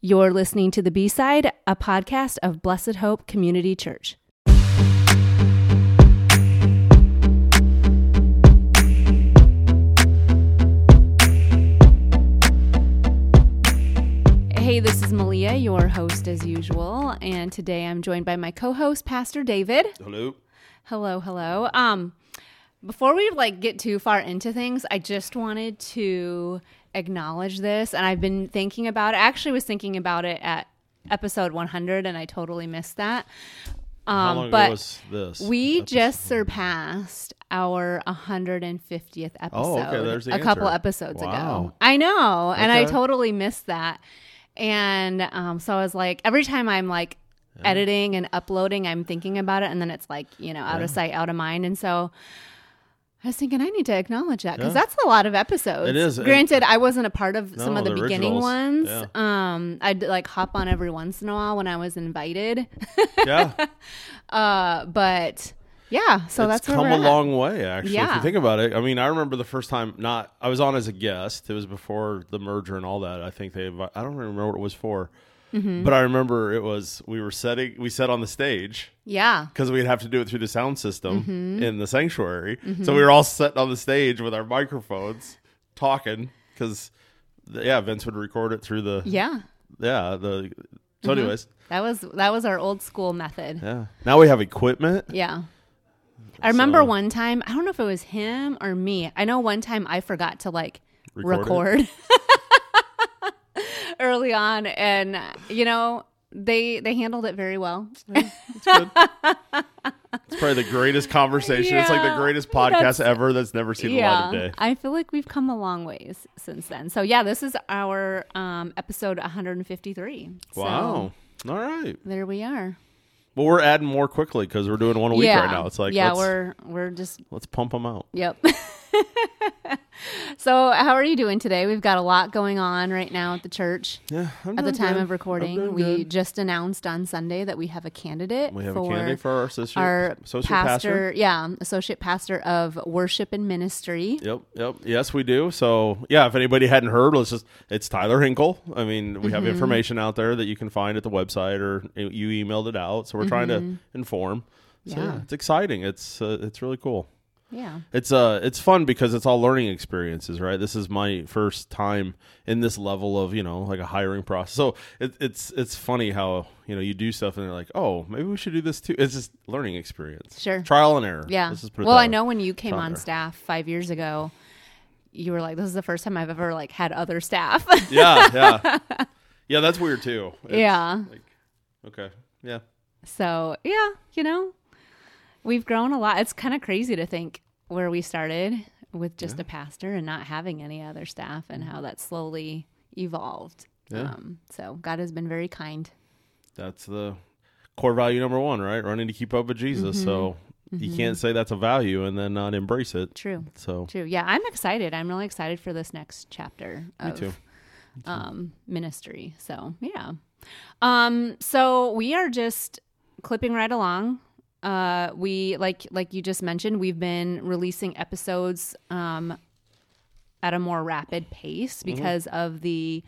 You're listening to The B-Side, a podcast of Blessed Hope Community Church. Hey, this is Malia, your host as usual, and today I'm joined by my co-host, Pastor David. Hello. Hello. Before we get too far into things, I just wanted to acknowledge this, and I've been thinking about it. I actually was thinking about it at episode 100, and I totally missed that. How long ago was this? We episode? just surpassed our 150th episode. Oh, okay, there's the couple answer. Episodes ago. Wow. I know, and I Okay. totally missed that. And so I was like, every time I'm editing and uploading, I'm thinking about it, and then it's out of sight, out of mind. And so I was thinking I need to acknowledge that because that's a lot of episodes. It is. Granted, I wasn't a part of some of the beginning originals. ones. I'd hop on every once in a while when I was invited. Yeah. But yeah, so it's that's where come we're a at. long way, actually. Yeah. If you think about it, I mean, I remember the first time I was on as a guest. It was before the merger and all that. I think I don't remember what it was for. Mm-hmm. But I remember we sat on the stage. Yeah. Because we'd have to do it through the sound system in the sanctuary. Mm-hmm. So we were all sitting on the stage with our microphones talking because, Vince would record it through the... Yeah. Yeah. So anyways. That was our old school method. Yeah. Now we have equipment. Yeah. I remember one time, I don't know if it was him or me. I know one time I forgot to record early on, and they handled it very well. Yeah, it's good. It's probably the greatest conversation. It's like the greatest podcast ever that's never seen the light of day. I feel like we've come a long ways since then. So yeah, this is our episode 153. Wow. So all right. there we are. Well, we're adding more quickly because we're doing one a week right now. It's we're just let's pump them out. Yep. So how are you doing today? We've got a lot going on right now at the church. Yeah, at the time of recording, we just announced on Sunday that we have a candidate. We have a candidate for our associate pastor. Yeah, associate pastor of worship and ministry. Yep. Yes, we do. So yeah, if anybody hadn't heard, it's Tyler Hinkle. I mean, we have information out there that you can find at the website, or you emailed it out. So we're trying to inform. So yeah, it's exciting. It's really cool. Yeah. It's fun because it's all learning experiences, right? This is my first time in this level of, a hiring process. So it's funny how, you do stuff and they're like, oh, maybe we should do this too. It's just learning experience. Sure. Trial and error. Yeah. I know when you came on staff 5 years ago, you were like, this is the first time I've ever had other staff. Yeah. Yeah, that's weird too. Okay. Yeah. So, yeah, we've grown a lot. It's kind of crazy to think where we started with just a pastor and not having any other staff, and how that slowly evolved. Yeah. So God has been very kind. That's the core value number one, right? Running to keep up with Jesus. So you can't say that's a value and then not embrace it. True. So true. Yeah, I'm excited. I'm really excited for this next chapter of Me too. Ministry. So yeah. So we are just clipping right along. We like you just mentioned, we've been releasing episodes at a more rapid pace because of the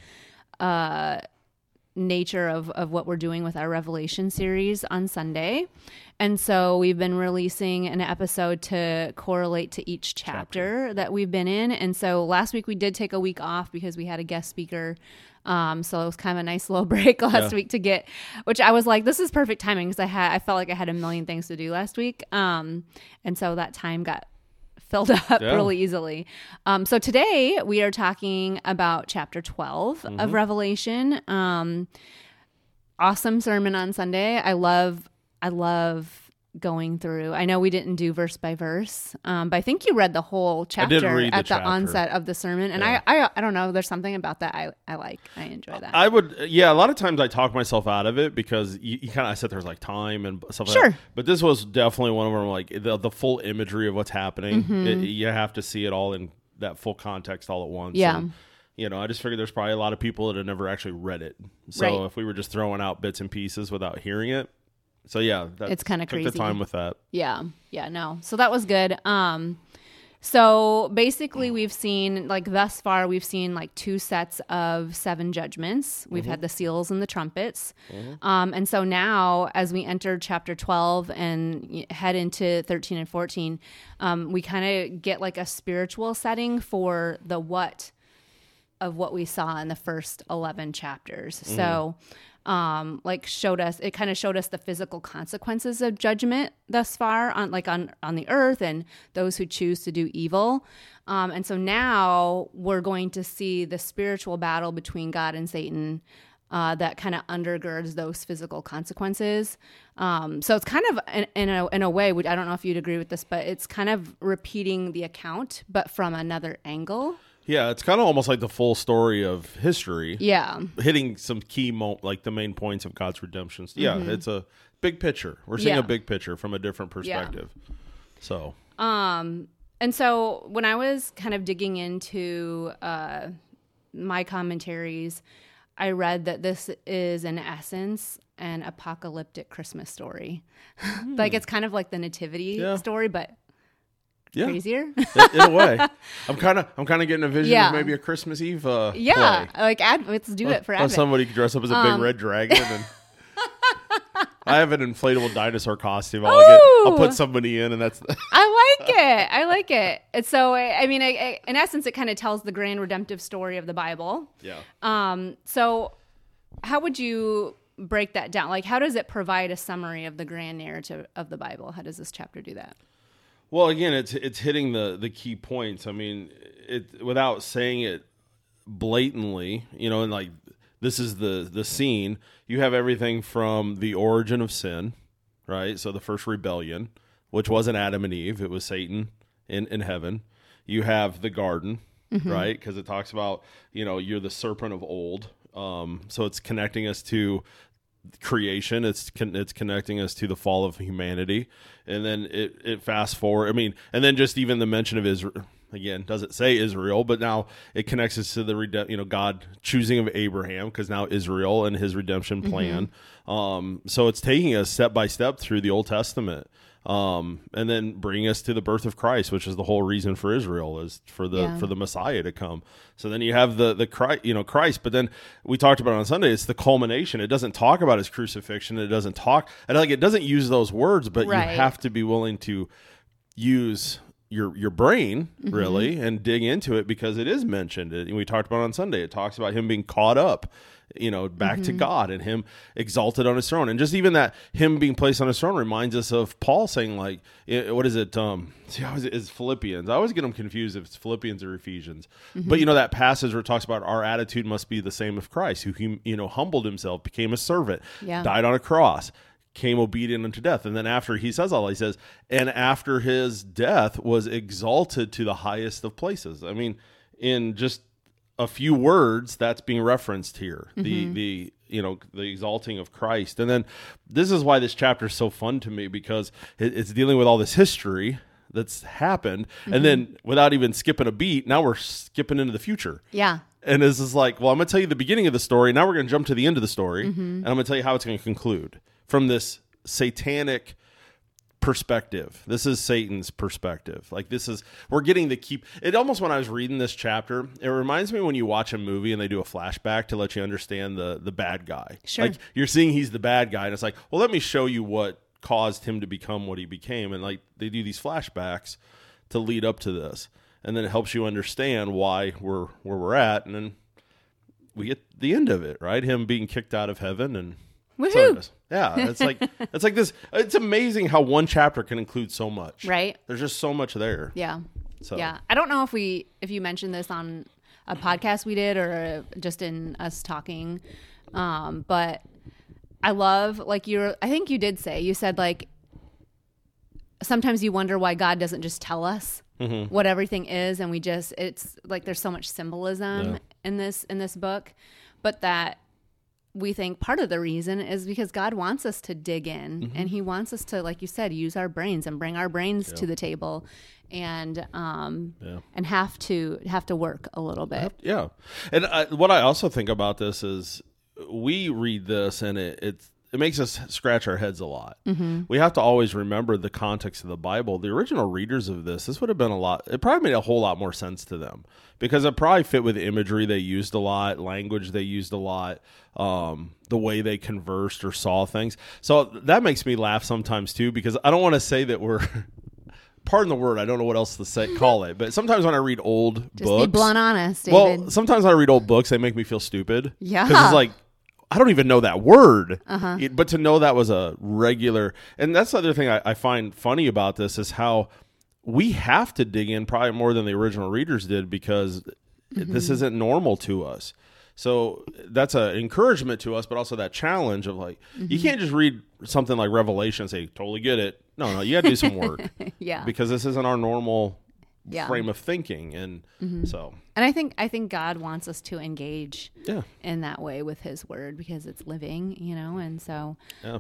nature of what we're doing with our Revelation series on Sunday. And so we've been releasing an episode to correlate to each chapter that we've been in. And so last week we did take a week off because we had a guest speaker. So it was kind of a nice little break last week to get, which I was like, this is perfect timing because I felt like I had a million things to do last week. And so that time got filled up really easily. So today we are talking about chapter 12 of Revelation. Awesome sermon on Sunday. I love going through. I know we didn't do verse by verse, but I think you read the whole chapter at the onset of the sermon. And I don't know, there's something about that I like. I enjoy that. I would, a lot of times I talk myself out of it because you kind of, I said there's time and stuff like that. But this was definitely one of them, the full imagery of what's happening. You have to see it all in that full context all at once. Yeah. And, I just figured there's probably a lot of people that have never actually read it. So if we were just throwing out bits and pieces without hearing it. So yeah, it's kind of crazy. Took the time with that. Yeah. No. So that was good. So basically we've seen, like thus far, we've seen like 2 sets of 7 judgments. We've had the seals and the trumpets. And so now as we enter chapter 12 and head into 13 and 14, we kind of get like a spiritual setting for the what of what we saw in the first 11 chapters. So like it kind of showed us the physical consequences of judgment thus far on the earth and those who choose to do evil. And so now we're going to see the spiritual battle between God and Satan that kind of undergirds those physical consequences. So it's kind of in a way, I don't know if you'd agree with this, but it's kind of repeating the account, but from another angle. Yeah, it's kind of almost like the full story of history. Yeah. Hitting some key, like the main points of God's redemption. Yeah, it's a big picture. We're seeing a big picture from a different perspective. Yeah. So. And so when I was kind of digging into my commentaries, I read that this is, in essence, an apocalyptic Christmas story. Like it's kind of like the nativity story, but crazier. In a way. I'm kind of getting a vision of maybe a Christmas Eve play. Like let's do it for Advent. Somebody could dress up as a big red dragon and I have an inflatable dinosaur costume. I'll put somebody in, and that's. I like it. And so, I mean, in essence, it kind of tells the grand redemptive story of the Bible. Yeah. So, how would you break that down? Like, how does it provide a summary of the grand narrative of the Bible? How does this chapter do that? Well, again, it's hitting the key points. I mean, without saying it blatantly, and like. This is the scene. You have everything from the origin of sin, right? So the first rebellion, which wasn't Adam and Eve. It was Satan in heaven. You have the garden, right? Because it talks about, you're the serpent of old. So it's connecting us to creation. It's connecting us to the fall of humanity. And then it fast forward. I mean, and then just even the mention of Israel. Again, doesn't say Israel, but now it connects us to the God choosing of Abraham, because now Israel and his redemption plan. So it's taking us step by step through the Old Testament, and then bringing us to the birth of Christ, which is the whole reason for Israel, is for the Messiah to come. So then you have the Christ, but then we talked about it on Sunday. It's the culmination. It doesn't talk about his crucifixion. It doesn't it doesn't use those words, but you have to be willing to use your brain really and dig into it, because it is mentioned. We talked about it on Sunday. It talks about him being caught up, back to God, and him exalted on his throne. And just even that him being placed on his throne reminds us of Paul saying, like, what is it? It's Philippians. I always get them confused if it's Philippians or Ephesians. But that passage where it talks about our attitude must be the same of Christ, who humbled himself, became a servant, died on a cross, came obedient unto death. And then after he says all that, he says, and after his death was exalted to the highest of places. I mean, in just a few words, that's being referenced here. The exalting of Christ. And then this is why this chapter is so fun to me, because it's dealing with all this history that's happened. And then without even skipping a beat, now we're skipping into the future. Yeah. And this is like, well, I'm going to tell you the beginning of the story. Now we're going to jump to the end of the story. And I'm going to tell you how it's going to conclude. From this satanic perspective. This is Satan's perspective. Like, we're getting it almost, when I was reading this chapter, it reminds me when you watch a movie and they do a flashback to let you understand the bad guy. Sure. Like, you're seeing he's the bad guy, and it's like, well, let me show you what caused him to become what he became. And like, they do these flashbacks to lead up to this. And then it helps you understand why we're where we're at. And then we get the end of it, right? Him being kicked out of heaven and woohoo! Yeah, it's like this. It's amazing how one chapter can include so much. Right. There's just so much there. Yeah. So yeah, I don't know if you mentioned this on a podcast we did or just in us talking, but I love, like, I think you did say, you said, like, sometimes you wonder why God doesn't just tell us what everything is, and it's like there's so much symbolism in this book, but that we think part of the reason is because God wants us to dig in, and he wants us to, like you said, use our brains and bring our brains to the table, and have to work a little bit. Yeah. And what I also think about this is we read this, and it makes us scratch our heads a lot. We have to always remember the context of the Bible. The original readers of this would have been it probably made a whole lot more sense to them because it probably fit with imagery they used a lot, language they used a lot, the way they conversed or saw things. So that makes me laugh sometimes too, because I don't want to say that we're, pardon the word, I don't know what else to call it, but sometimes when I read old Just books. be blunt honest, David. Well, sometimes when I read old books, they make me feel stupid. Yeah. Because it's like, I don't even know that word. But to know that was a regular, and that's the other thing I find funny about this is how we have to dig in probably more than the original readers did because this isn't normal to us. So that's an encouragement to us, but also that challenge of like, you can't just read something like Revelation and say, totally get it. No, you got to do some work. Yeah. Because this isn't our normal frame of thinking. And so. And I think God wants us to engage in that way with his word because it's living, and so,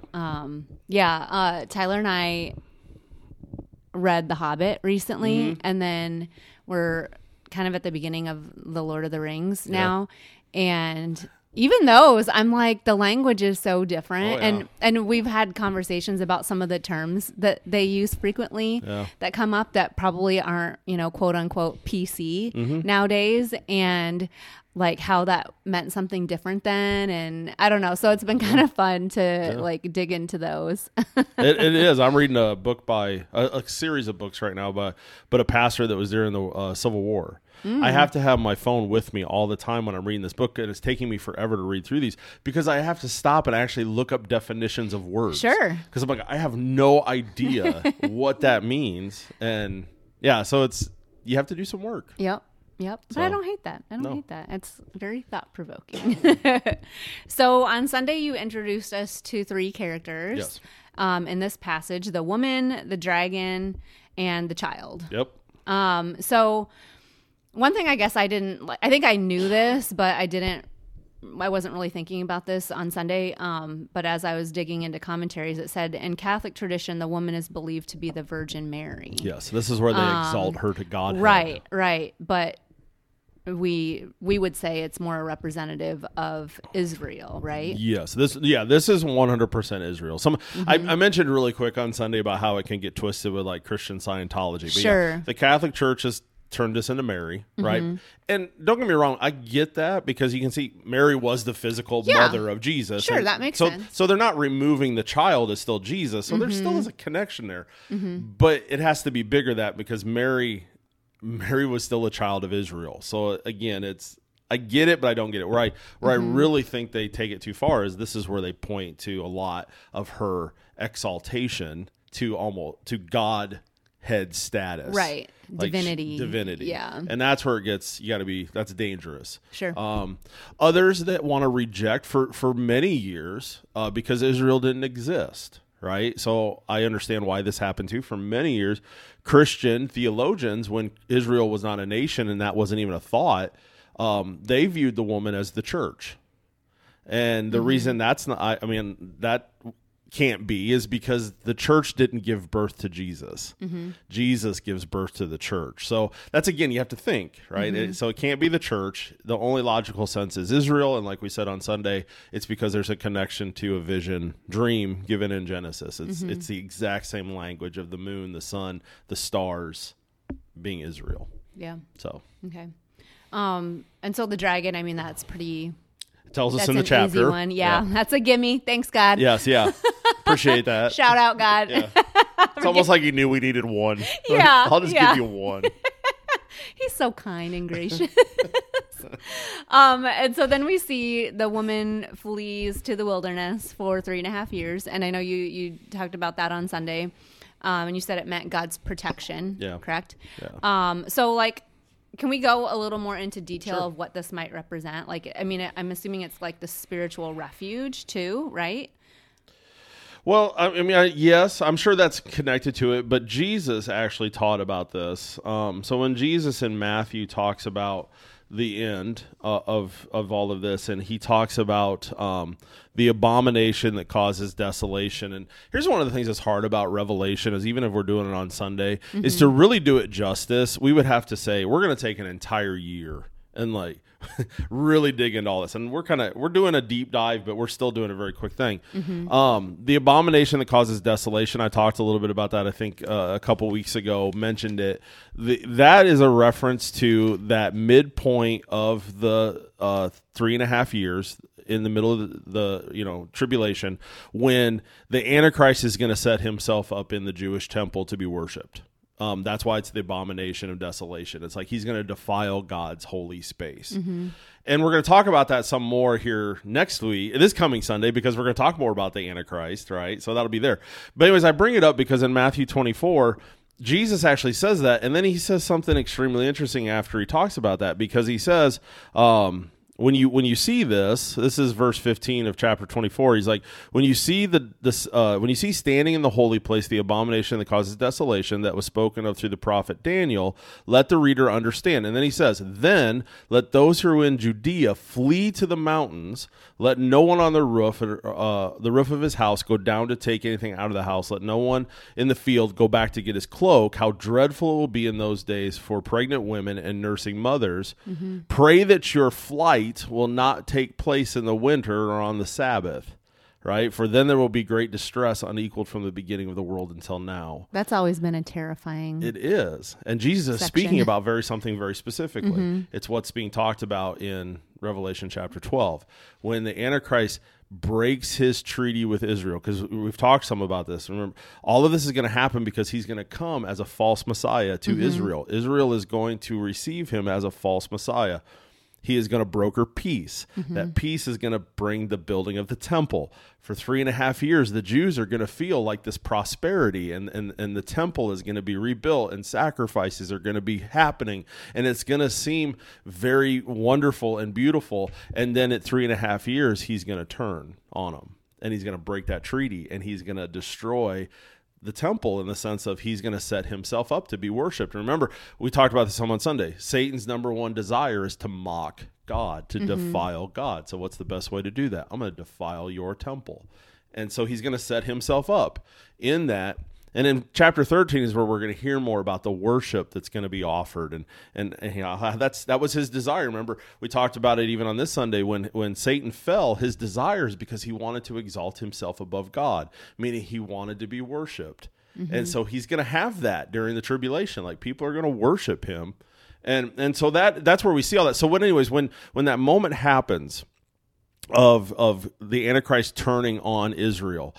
Tyler and I read The Hobbit recently, and then we're kind of at the beginning of The Lord of the Rings now. And even those, I'm like, the language is so different. And we've had conversations about some of the terms that they use frequently that come up that probably aren't, quote unquote PC nowadays. And like how that meant something different then. And I don't know. So it's been kind of fun to like dig into those. It is. I'm reading a book by a series of books right now, but a pastor that was during the Civil War. I have to have my phone with me all the time when I'm reading this book, and it's taking me forever to read through these because I have to stop and actually look up definitions of words. Sure. Because I'm like, I have no idea what that means. And so you have to do some work. Yep. But I don't hate that. Hate that. It's very thought-provoking. So on Sunday, you introduced us to 3 characters in this passage, the woman, the dragon, and the child. Yep. So one thing I guess I think I knew this, but I wasn't really thinking about this on Sunday. But as I was digging into commentaries, it said in Catholic tradition, the woman is believed to be the Virgin Mary. Yes. This is where they exalt her to Godhead. Right. But we would say it's more a representative of Israel, right? Yes. This is 100% Israel. I mentioned really quick on Sunday about how it can get twisted with like Christian Scientology. But sure. The Catholic Church has turned this into Mary, right? And don't get me wrong, I get that because you can see Mary was the physical mother of Jesus. Sure, that makes sense. So they're not removing the child as still Jesus. So there still is a connection there. But it has to be bigger than that because Mary was still a child of Israel. So again, I get it, but I don't get it. Where I really think they take it too far is this is where they point to a lot of her exaltation to God head status. Right. Like divinity. Yeah. And that's where it gets, that's dangerous. Sure. Others that want to reject for many years because Israel didn't exist. Right. So I understand why this happened too. For many years, Christian theologians, when Israel was not a nation and that wasn't even a thought, they viewed the woman as the church. And the reason that can't be is because the church didn't give birth to Jesus. Jesus gives birth to the church. So that's, again, you have to think, right? So it can't be the church. The only logical sense is Israel. And like we said on Sunday, it's because there's a connection to a vision dream given in Genesis. It's the exact same language of the moon, the sun, the stars being Israel. Yeah. So. Okay. And so the dragon, that's pretty... It tells us that's in the chapter. Easy one. Yeah, that's a gimme. Thanks, God. Yes, yeah. Appreciate that. Shout out, God. Yeah. It's almost like he knew we needed one. Yeah. I'll just give you one. He's so kind and gracious. And so then we see the woman flees to the wilderness for 3.5 years. And I know you talked about that on Sunday. And you said it meant God's protection. Yeah. Correct? Yeah. So like, can we go a little more into detail Sure. of what this might represent? Like, I'm assuming it's like the spiritual refuge too, right? Well, yes, I'm sure that's connected to it, but Jesus actually taught about this. So when Jesus in Matthew talks about the end of all of this, and he talks about the abomination that causes desolation. And here's one of the things that's hard about Revelation is even if we're doing it on Sunday, is to really do it justice, we would have to say we're going to take an entire year and like really dig into all this. And we're doing a deep dive, but we're still doing a very quick thing. The abomination that causes desolation, I talked a little bit about that, I think a couple weeks ago, mentioned it. That is a reference to that midpoint of the 3.5 years in the middle of the tribulation, when the Antichrist is going to set himself up in the Jewish temple to be worshipped. That's why it's the abomination of desolation. It's like he's going to defile God's holy space. And we're going to talk about that some more here next week, this coming Sunday, because we're going to talk more about the Antichrist, right? So that'll be there. But anyways, I bring it up because in Matthew 24, Jesus actually says that, and then he says something extremely interesting after he talks about that, because he says, when you see this is verse 15 of chapter 24. He's like, when you see when you see standing in the holy place the abomination that causes desolation that was spoken of through the prophet Daniel, let the reader understand. And then he says, then let those who are in Judea flee to the mountains. Let no one on the roof of his house go down to take anything out of the house. Let no one in the field go back to get his cloak. How dreadful it will be in those days for pregnant women and nursing mothers. Pray that your flight will not take place in the winter or on the Sabbath, right? For then there will be great distress unequaled from the beginning of the world until now. That's always been a terrifying. It is. And Jesus is speaking about something very specifically. It's what's being talked about in Revelation chapter 12, when the Antichrist breaks his treaty with Israel, because we've talked some about this. Remember, all of this is going to happen because he's going to come as a false Messiah to Israel. Israel is going to receive him as a false Messiah. He is going to broker peace. That peace is going to bring the building of the temple. For 3.5 years, the Jews are going to feel like this prosperity, and the temple is going to be rebuilt, and sacrifices are going to be happening, and it's going to seem very wonderful and beautiful. And then at 3.5 years, he's going to turn on them, and he's going to break that treaty, and he's going to destroy the temple, in the sense of he's going to set himself up to be worshipped. Remember, we talked about this on Sunday. Satan's number one desire is to mock God, to defile God. So what's the best way to do that? I'm going to defile your temple. And so he's going to set himself up in that. And in chapter 13 is where we're going to hear more about the worship that's going to be offered. And that was his desire. Remember, we talked about it even on this Sunday when Satan fell. His desire is because he wanted to exalt himself above God, meaning he wanted to be worshipped. And so he's going to have that during the tribulation. Like, people are going to worship him. And so that's where we see all that. So when that moment happens of the Antichrist turning on Israel,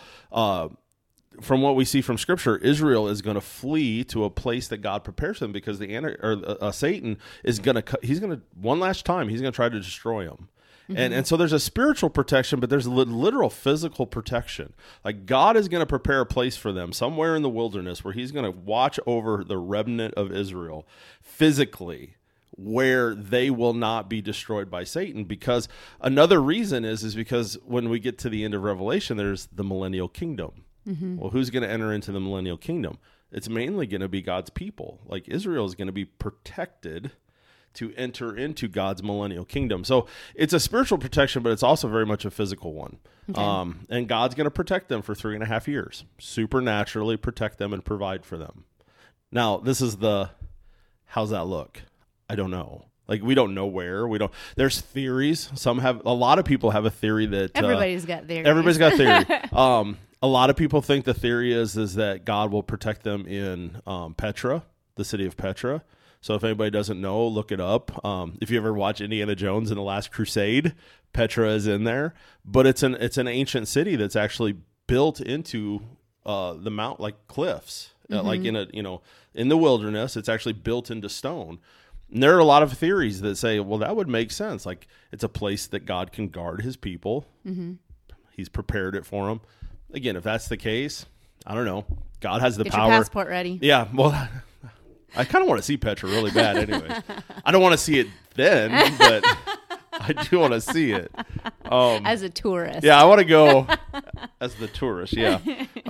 from what we see from Scripture, Israel is going to flee to a place that God prepares them, because Satan is going to one last time he's going to try to destroy them. And so there's a spiritual protection, but there's a literal physical protection. Like, God is going to prepare a place for them somewhere in the wilderness where he's going to watch over the remnant of Israel physically, where they will not be destroyed by Satan. Because another reason is because when we get to the end of Revelation, there's the millennial kingdom. Well, who's going to enter into the millennial kingdom? It's mainly going to be God's people. Like, Israel is going to be protected to enter into God's millennial kingdom. So it's a spiritual protection, but it's also very much a physical one. Okay. And God's going to protect them for 3.5 years, supernaturally protect them and provide for them. Now, this is how's that look? I don't know. Like, we don't know where. There's theories. A lot of people have a theory that everybody's got theories. Everybody's got theory. A lot of people think the theory is that God will protect them in Petra, the city of Petra. So if anybody doesn't know, look it up. If you ever watch Indiana Jones and the Last Crusade, Petra is in there. But it's an ancient city that's actually built into the mount, like cliffs, like in the wilderness. It's actually built into stone. And there are a lot of theories that say, well, that would make sense. Like, it's a place that God can guard his people. He's prepared it for them. Again, if that's the case, I don't know. God has the power. Get your passport ready. Yeah, well, I kind of want to see Petra really bad anyway. I don't want to see it then, but I do want to see it. As a tourist. Yeah, I want to go as the tourist, yeah.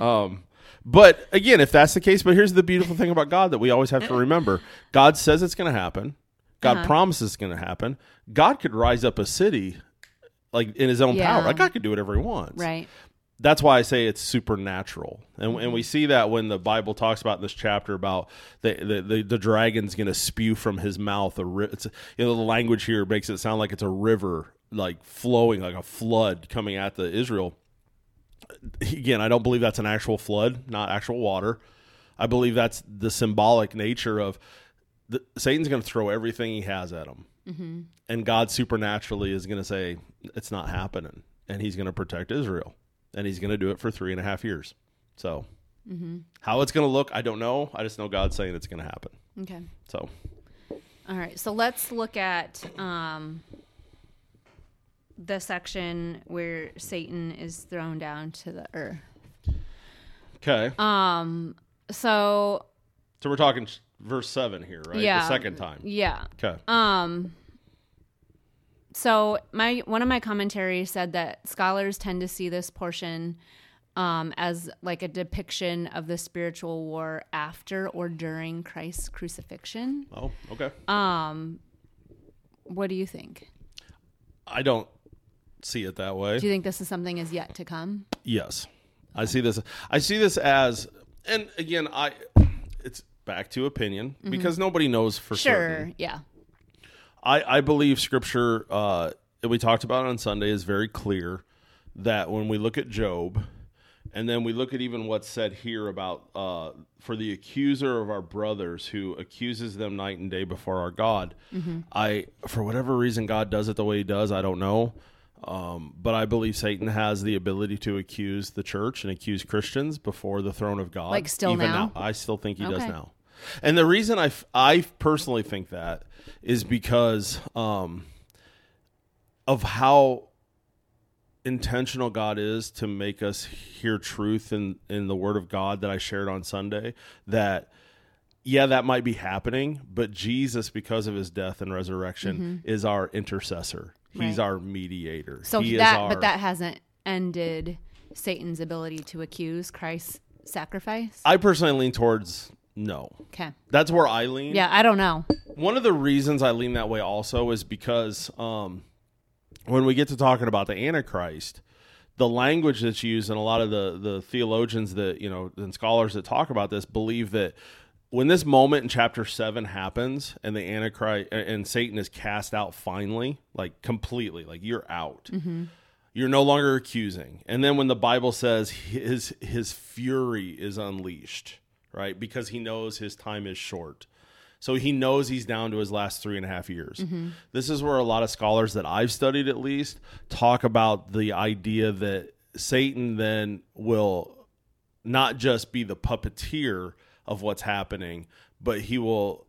But again, if that's the case, but here's the beautiful thing about God that we always have to remember. God says it's going to happen. God promises it's going to happen. God could rise up a city like in his own power. Like, God could do whatever he wants. Right. that's why I say it's supernatural. And we see that when the Bible talks about in this chapter about the dragon's going to spew from his mouth. The language here makes it sound like it's a river, like flowing, like a flood coming at the Israel. Again, I don't believe that's an actual flood, not actual water. I believe that's the symbolic nature of Satan's going to throw everything he has at him. Mm-hmm. And God supernaturally is going to say, it's not happening. And he's going to protect Israel. And he's going to do it for 3.5 years. So how it's going to look, I don't know. I just know God's saying it's going to happen. Okay. So. All right. So let's look at the section where Satan is thrown down to the earth. Okay. So we're talking verse 7 here, right? Yeah. The second time. Yeah. Okay. So one of my commentaries said that scholars tend to see this portion as like a depiction of the spiritual war after or during Christ's crucifixion. Oh, okay. What do you think? I don't see it that way. Do you think this is something is yet to come? Yes. Okay. I see this as, and again, it's back to opinion because nobody knows for certain. Sure, yeah. I believe Scripture that we talked about on Sunday is very clear that when we look at Job, and then we look at even what's said here about for the accuser of our brothers who accuses them night and day before our God, for whatever reason God does it the way he does, I don't know. But I believe Satan has the ability to accuse the church and accuse Christians before the throne of God. Like still even now? I still think he does now. And the reason I personally think that is because of how intentional God is to make us hear truth in the Word of God that I shared on Sunday. That, yeah, that might be happening, but Jesus, because of his death and resurrection, is our intercessor. He's our mediator. So but that hasn't ended Satan's ability to accuse Christ's sacrifice? I personally lean towards no. Okay. That's where I lean. Yeah, I don't know. One of the reasons I lean that way also is because when we get to talking about the Antichrist, the language that's used, and a lot of the theologians that, and scholars that talk about this believe that when this moment in chapter 7 happens and the Antichrist and Satan is cast out finally, like completely, like you're out. You're no longer accusing. And then when the Bible says his fury is unleashed, right? Because he knows his time is short. So he knows he's down to his last 3.5 years. This is where a lot of scholars that I've studied, at least, talk about the idea that Satan then will not just be the puppeteer of what's happening, but he will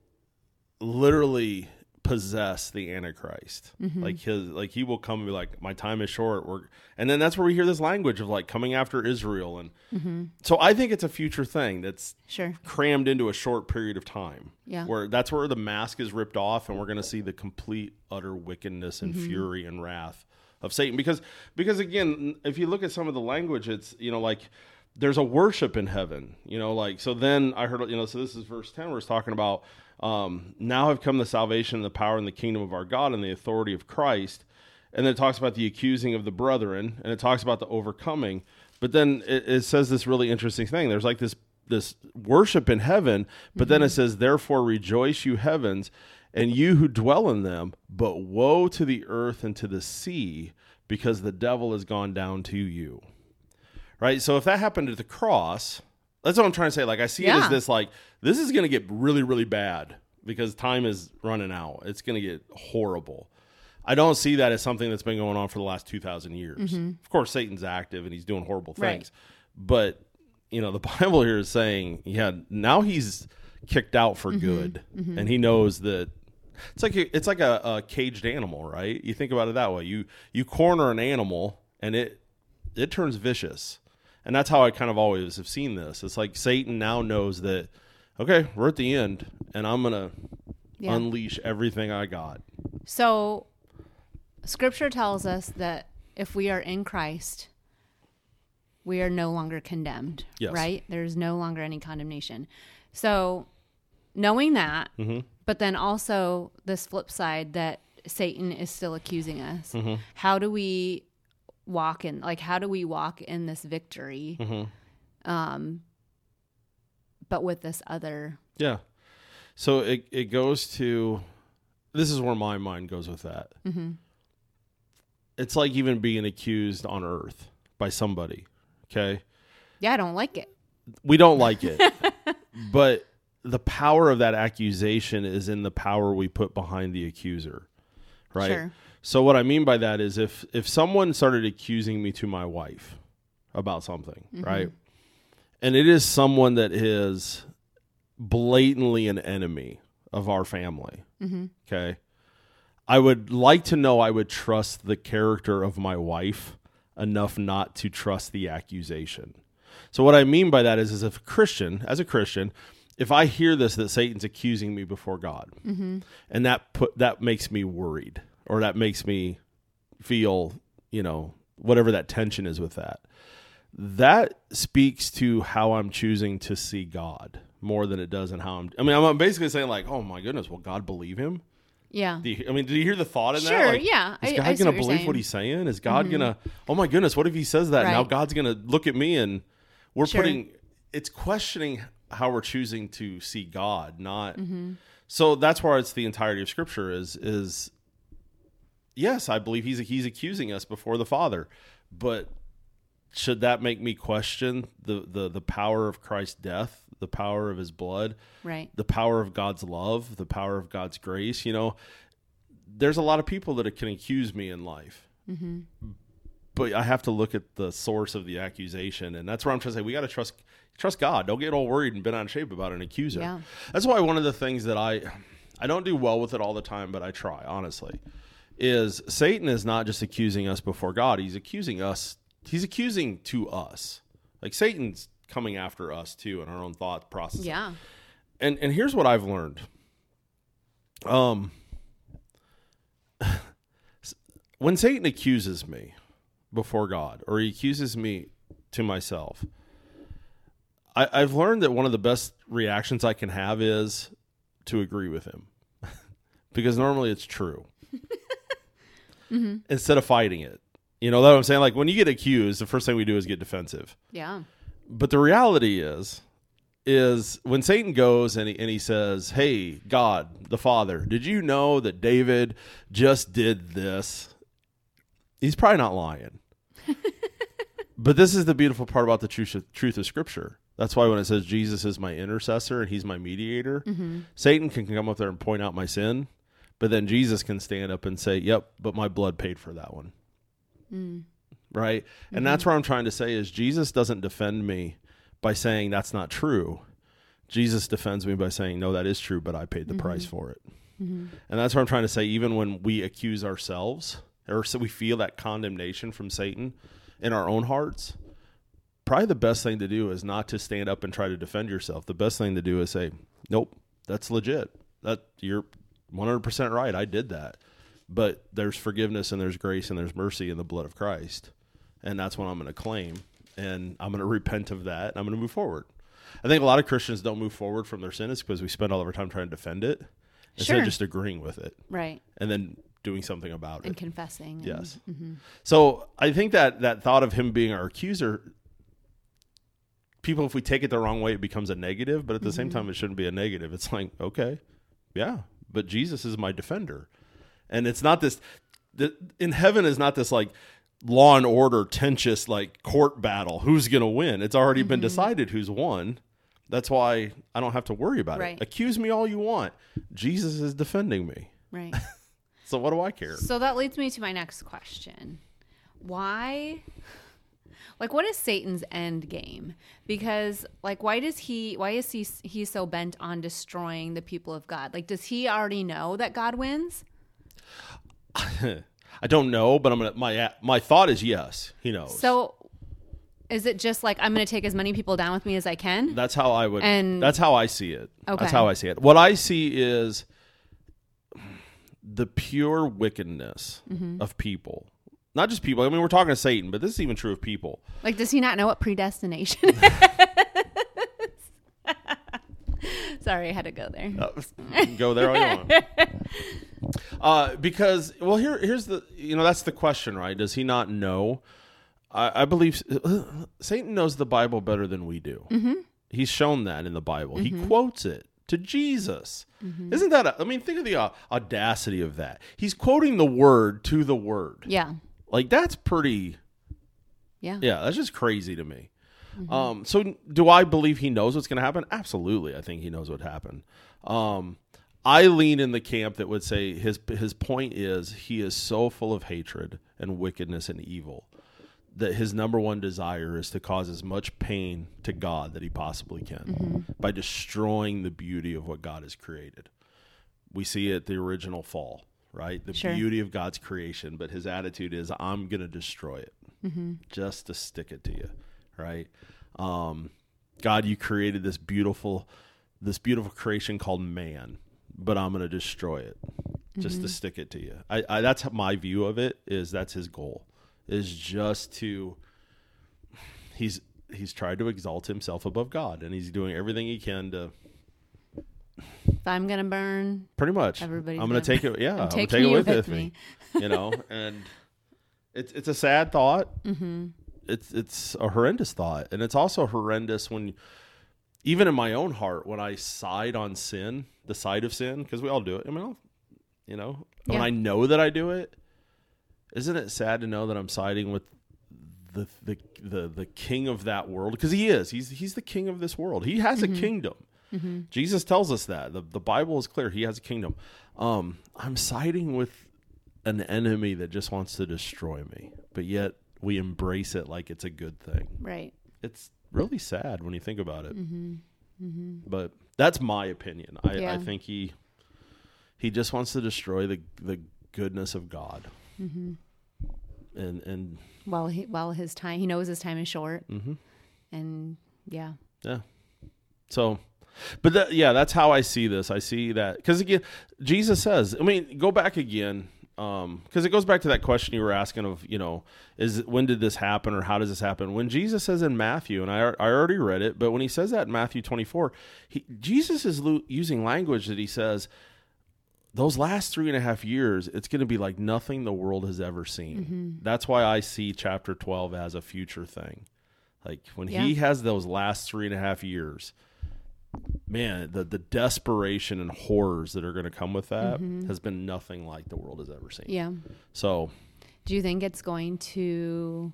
literally possess the Antichrist. Like he will come and be like, my time is short. And then that's where we hear this language of like coming after Israel. And so I think it's a future thing that's crammed into a short period of time. Yeah. Where that's where the mask is ripped off and we're going to see the complete utter wickedness and fury and wrath of Satan. Because again, if you look at some of the language, it's, like there's a worship in heaven, so then I heard, so this is verse 10 where it's talking about, now have come the salvation and the power and the kingdom of our God and the authority of Christ. And then it talks about the accusing of the brethren, and it talks about the overcoming. But then it says this really interesting thing. There's like this worship in heaven, but then it says, therefore rejoice, you heavens, and you who dwell in them, but woe to the earth and to the sea, because the devil has gone down to you. Right? So if that happened at the cross, that's what I'm trying to say. Like, I see it as this, like, this is going to get really, really bad because time is running out. It's going to get horrible. I don't see that as something that's been going on for the last 2,000 years. Of course, Satan's active and he's doing horrible things. Right. But, the Bible here is saying, now he's kicked out for good. And he knows that it's like a caged animal, right? You think about it that way. You corner an animal and it turns vicious. And that's how I kind of always have seen this. It's like Satan now knows that, okay, we're at the end, and I'm going to unleash everything I got. So Scripture tells us that if we are in Christ, we are no longer condemned, right? There's no longer any condemnation. So knowing that, but then also this flip side that Satan is still accusing us, how do we walk in, like, how do we walk in this victory? But with this other. Yeah. So it goes to, this is where my mind goes with that. It's like even being accused on earth by somebody. Okay. Yeah. I don't like it. We don't like it, but the power of that accusation is in the power we put behind the accuser. Right. Sure. So what I mean by that is if someone started accusing me to my wife about something, right? And it is someone that is blatantly an enemy of our family. Okay. I would like to know I would trust the character of my wife enough not to trust the accusation. So what I mean by that is as a Christian, if I hear this, that Satan's accusing me before God, and that makes me worried, or that makes me feel, whatever that tension is with that speaks to how I'm choosing to see God more than it does in how I'm basically saying like, oh my goodness, will God believe him? Yeah. Did you hear the thought in that? Sure, Like, yeah. Is God going to believe what he's saying? Is God going to, oh my goodness, what if he says that? Right. Now God's going to look at me and we're it's questioning how we're choosing to see God, not. So that's where it's the entirety of Scripture is yes, I believe he's accusing us before the Father, but should that make me question the power of Christ's death, the power of his blood, right? The power of God's love, the power of God's grace? There's a lot of people that can accuse me in life, but I have to look at the source of the accusation, and that's where I'm trying to say we got to trust God. Don't get all worried and bent out of shape about an accuser. Yeah. That's why one of the things that I don't do well with it all the time, but I try, honestly, is Satan is not just accusing us before God. He's accusing us. He's accusing to us. Like Satan's coming after us too in our own thought process. Yeah. And here's what I've learned. When Satan accuses me before God, or he accuses me to myself, I've learned that one of the best reactions I can have is to agree with him. Because normally it's true. Instead of fighting it. You know what I'm saying? Like when you get accused, the first thing we do is get defensive. Yeah. But the reality is when Satan goes and he says, hey, God, the Father, did you know that David just did this? He's probably not lying. But this is the beautiful part about the truth of Scripture. That's why when it says Jesus is my intercessor and he's my mediator, Satan can come up there and point out my sin, but then Jesus can stand up and say, yep, but my blood paid for that one. Right? And that's where I'm trying to say is Jesus doesn't defend me by saying that's not true. Jesus defends me by saying, no, that is true, but I paid the price for it. And that's what I'm trying to say. Even when we accuse ourselves, or so we feel that condemnation from Satan in our own hearts, probably the best thing to do is not to stand up and try to defend yourself. The best thing to do is say, nope, that's legit. That you're 100% right. I did that. But there's forgiveness and there's grace and there's mercy in the blood of Christ. And that's what I'm going to claim. And I'm going to repent of that. And I'm going to move forward. I think a lot of Christians don't move forward from their sin is because we spend all of our time trying to defend it instead of just agreeing with it. Right. And then doing something about it. And confessing. Yes. So I think that thought of him being our accuser, people, if we take it the wrong way, it becomes a negative. But at the same time, it shouldn't be a negative. It's like, okay, yeah, but Jesus is my defender. And it's not this, in heaven is not this like Law and Order, tenuous like court battle. Who's going to win? It's already been decided who's won. That's why I don't have to worry about it. Accuse me all you want. Jesus is defending me. Right. So what do I care? So that leads me to my next question. Why, like, what is Satan's end game? Because like, why is he so bent on destroying the people of God? Like, does he already know that God wins? I don't know, but my thought is yes, he knows. So is it just like I'm going to take as many people down with me as I can? That's how I would. And that's how I see it. Okay. That's how I see it. What I see is the pure wickedness of people. Not just people. I mean, we're talking to Satan, but this is even true of people. Like, does he not know what predestination is? Sorry, I had to go there. Go there all you want. Because, well, here's the, that's the question, right? Does he not know? I believe Satan knows the Bible better than we do. Mm-hmm. He's shown that in the Bible. Mm-hmm. He quotes it to Jesus. Mm-hmm. Isn't that, think of the audacity of that. He's quoting the word to the word. Yeah. Like, that's pretty, yeah, that's just crazy to me. Mm-hmm. So do I believe he knows what's going to happen? Absolutely. I think he knows what happened. I lean in the camp that would say his point is he is so full of hatred and wickedness and evil that his number one desire is to cause as much pain to God that he possibly can by destroying the beauty of what God has created. We see it the original fall, right? The beauty of God's creation, but his attitude is, I'm going to destroy it just to stick it to you, right? God, you created this beautiful creation called man, but I'm going to destroy it just to stick it to you. I that's my view of it, is that's his goal. Is just to, he's tried to exalt himself above God, and he's doing everything he can to. If I'm gonna burn, pretty much. I'm gonna take it. Yeah, I'm gonna take it with me. And it's a sad thought. Mm-hmm. It's a horrendous thought, and it's also horrendous when, even in my own heart, when I side on sin, the side of sin, because we all do it. When I know that I do it. Isn't it sad to know that I'm siding with the king of that world? Because he is. He's the king of this world. He has a kingdom. Mm-hmm. Jesus tells us that. The Bible is clear. He has a kingdom. I'm siding with an enemy that just wants to destroy me, but yet we embrace it like it's a good thing. Right. It's really sad when you think about it. Mm-hmm. Mm-hmm. But that's my opinion. I think he just wants to destroy the goodness of God. Mm-hmm. And his time, he knows his time is short. Mm-hmm. And yeah. So, but that's how I see this. I see that because, again, Jesus says, go back again. Because it goes back to that question you were asking of, when did this happen, or how does this happen? When Jesus says in Matthew, and I already read it, but when he says that in Matthew 24, Jesus is using language that he says, those last 3.5 years, it's going to be like nothing the world has ever seen. Mm-hmm. That's why I see chapter 12 as a future thing. Like when he has those last 3.5 years, man, the desperation and horrors that are going to come with that has been nothing like the world has ever seen. Yeah. So, do you think it's going to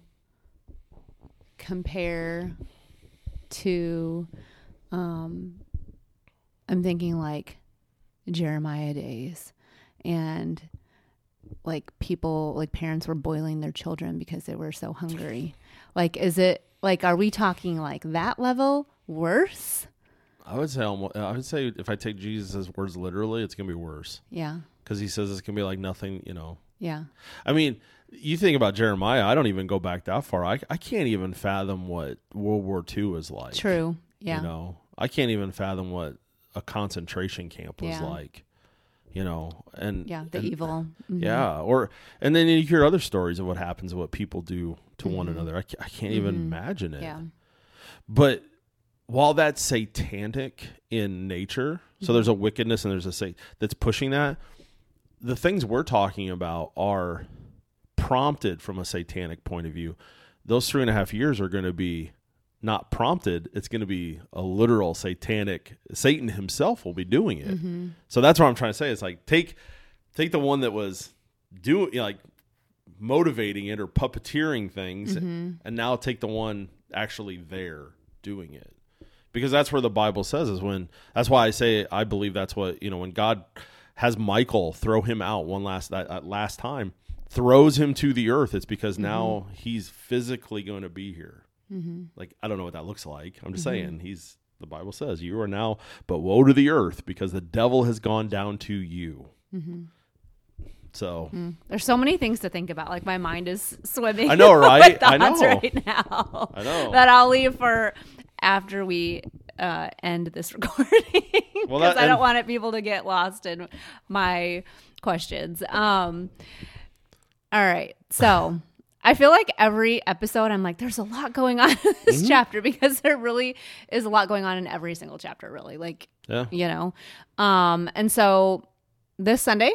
compare to, I'm thinking like Jeremiah days, and like people, like parents were boiling their children because they were so hungry? Like, is it like, are we talking like that level worse? I would say if I take Jesus' words literally, it's gonna be worse. Yeah, because he says it's gonna be like nothing. Yeah. You think about Jeremiah. I don't even go back that far. I can't even fathom what World War II was like. True. Yeah. I can't even fathom what a concentration camp was like, and the evil. Mm-hmm. Yeah. And then you hear other stories of what happens and what people do to one another. I can't even imagine it. Yeah. But while that's satanic in nature, so there's a wickedness and there's a that's pushing that, the things we're talking about are prompted from a satanic point of view. Those 3.5 years are going to be not prompted. It's going to be a literal satanic. Satan himself will be doing it. Mm-hmm. So that's what I'm trying to say. It's like take the one that was motivating it or puppeteering things, and now take the one actually there doing it. Because that's where the Bible says that's why I say I believe that's what, when God has Michael throw him out last time, throws him to the earth, it's because now he's physically going to be here. Mm-hmm. Like, I don't know what that looks like. I'm just saying the Bible says you are now, but woe to the earth because the devil has gone down to you. Mm-hmm. So there's so many things to think about. Like my mind is swimming. I know, right? With thoughts right now. I know that I'll leave for after we end this recording because I don't want people to get lost in my questions. All right, so I feel like every episode I'm like, there's a lot going on in this chapter, because there really is a lot going on in every single chapter, really. Like, and so this Sunday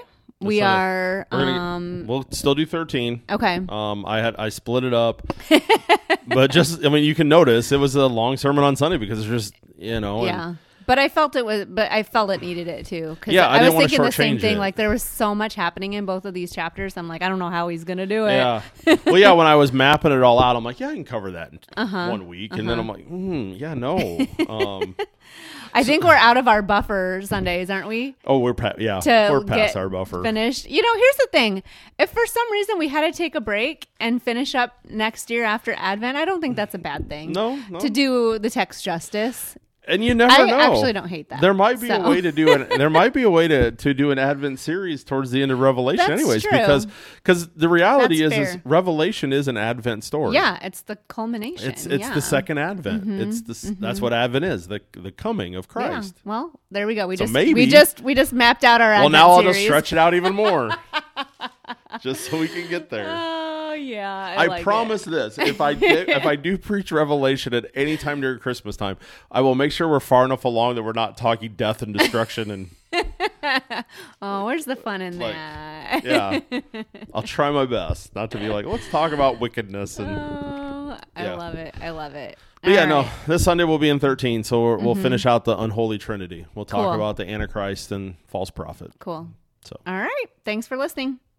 We are. We'll still do 13. Okay. I split it up, but you can notice it was a long sermon on Sunday because it's just Yeah. But I felt it needed it too. Yeah, I was didn't want to thinking the same shortchange thing. it. Like there was so much happening in both of these chapters. I'm like, I don't know how he's gonna do it. Yeah. Well, yeah. When I was mapping it all out, I'm like, yeah, I can cover that in 1 week, and then I'm like, yeah, no. I think we're out of our buffer Sundays, aren't we? Oh, we're past our buffer. Finished. Here's the thing. If for some reason we had to take a break and finish up next year after Advent, I don't think that's a bad thing. No. To do the text justice. And you never know. I actually don't hate that. There might be a way to do it. There might be a way to do an Advent series towards the end of Revelation, That's anyways, true. because the reality That's is fair. Revelation is an Advent story. Yeah, it's the culmination. It's the second Advent. That's what Advent is, the coming of Christ. Yeah. Well, there we go. We just mapped out our Advent now I'll series. just stretch it out even more, just so we can get there. Oh yeah, I promise this: if I do preach Revelation at any time during Christmas time, I will make sure we're far enough along that we're not talking death and destruction and. Oh, where's the fun in that? Yeah, I'll try my best not to be like, let's talk about wickedness and. I love it. But no, this Sunday we'll be in 13, so we'll finish out the unholy trinity. We'll talk about the Antichrist and false prophet. Cool. So, all right. Thanks for listening.